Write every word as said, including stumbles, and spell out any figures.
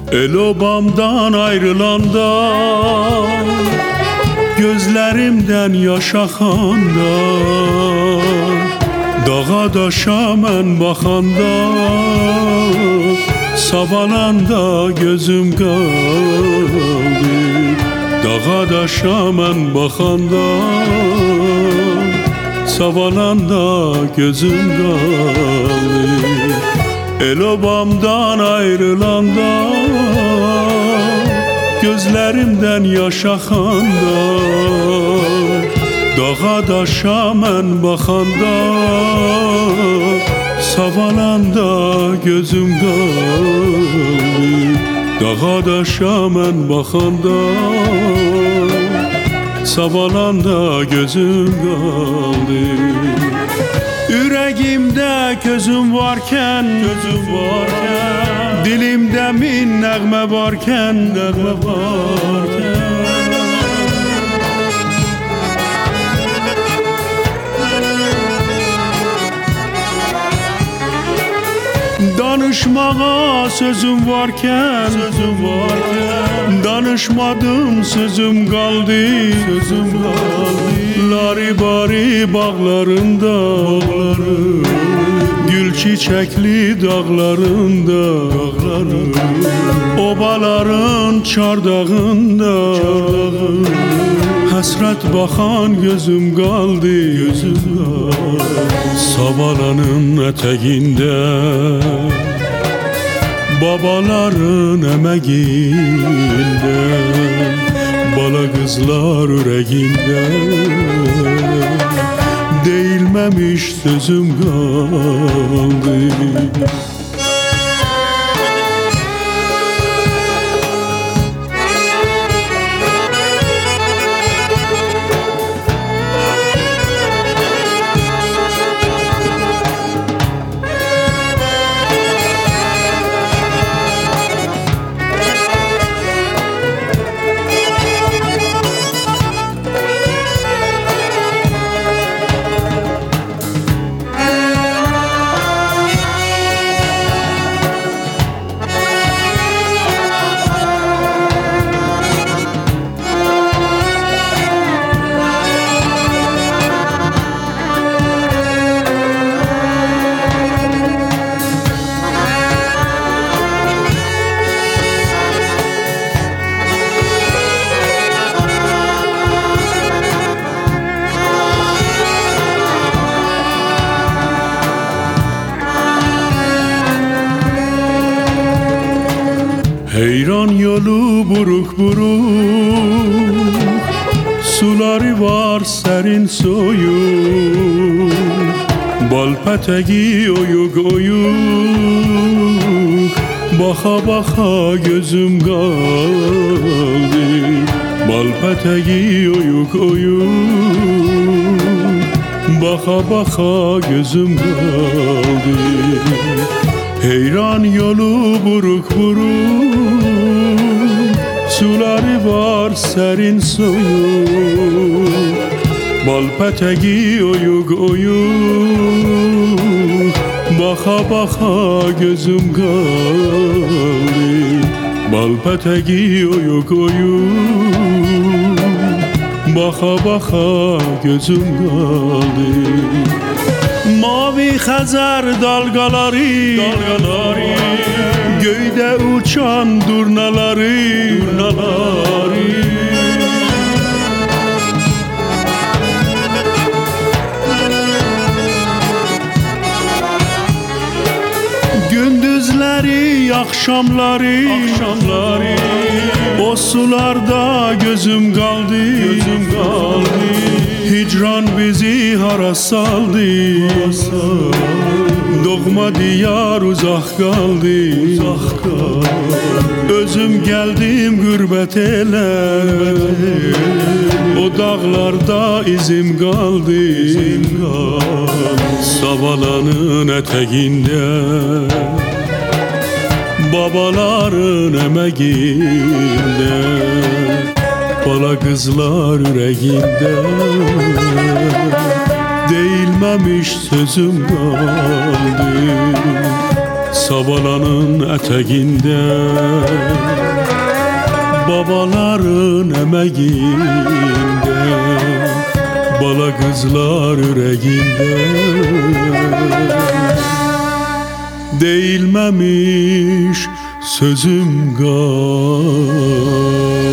El obamdan ayrılanda, gözlerimden yaş axanda, dağa daşa mən baxanda, savalanda gözüm qaldı. Dağa daşa mən baxanda, savalanda gözüm qaldı. El obamdan ayrılanda, gözlerimden yaş axanda, dağa daşa mən baxanda, savalanda gözüm qaldı. Dağa daşa mən baxanda, savalanda gözüm qaldı. Ürəyimdə közüm varkən, közüm varkən, dilimdə min nəğmə varkən, nəğmə varkən. Danışmağa sözüm varkən, sözüm varkən, danışmadım sözüm qaldı, sözüm qaldı. Laribari bağlarında, bağlarım, gül çiçekli dağlarında, dağlarım, obaların çardağında, çardağım, həsrət baxan gözüm qaldı, gözüm qaldı. Savalanın ətəyində, babaların əməyində, bala qızlar ürəyində, deyilməmiş sözüm qaldı. Heyran yolu buruk buruk, suları var serin soyuk, bal peteği oyuk oyuk, baka baka gözüm qaldı. Bal peteği oyuk oyuk, baka baka gözüm qaldı. Heyran yolu buruk buruk, suları var serin soyuk, bal peteği oyuk oyuk, baka baka gözüm qaldı. Bal peteği oyuk oyuk, baka baka gözüm qaldı. Mavi Xəzər dalgaları, dalgaları, göydə uçan durnaları, durnaları. Gündüzləri, axşamları, axşamları, o sularda gözüm qaldı, gözüm qaldı. Hicran bizi hara saldı, doğma diyar uzaq qaldı, uzaq qaldı. Özüm gəldim qürbət elə, o dağlarda izim qaldı, izim qaldı. Savalanın ətəyində, babaların əməyində, bala qızlar ürəyində, değilmemiş sözüm kaldı. Sabalanın eteğinde, babaların emeğinde, bala kızlar yüreğinde. Değilmemiş sözüm gal.